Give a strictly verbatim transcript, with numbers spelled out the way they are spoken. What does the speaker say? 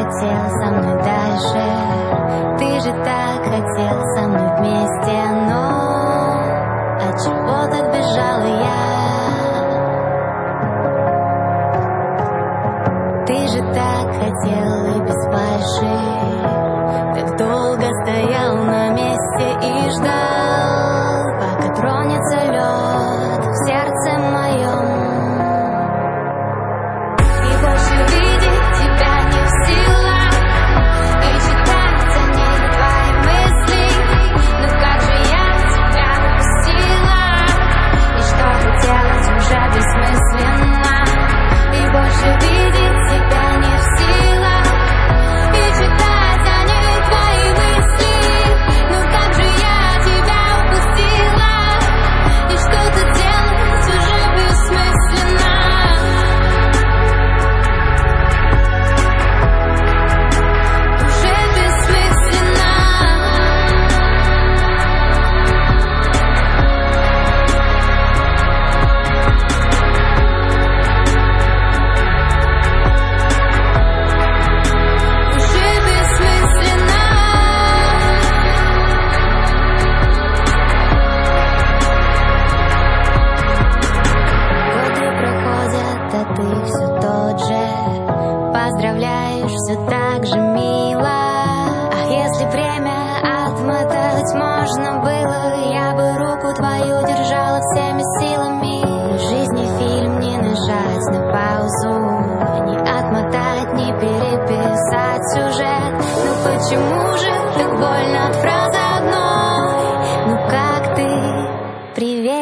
хотел со мной дальше, ты же так хотел со мной вместе, но от чего так бежала я? Ты же так хотел и без фальши, так долго стоял на месте и ждал, пока тронется лед в сердце моем. И больше видеть тебя не в силах, и читать о ней твои мысли. Но как же я тебя упустила, и что-то делать уже бессмысленно. И больше видеть тебя не в силах, и читать о ней твои мысли. Но как же я тебя упустила, и что-то делать уже бессмысленно. Уже бессмысленно. Уже бессмысленно. Годы проходят, а ты все тот же. Поздравляешь все так же мило. Ах, если время отмотать можно было, я бы руку твою держала всеми силами. В жизни фильм не нажать на паузу, не отмотать, не переписать сюжет. Ну почему же так больно от фразы одной? Ну как ты? Привет.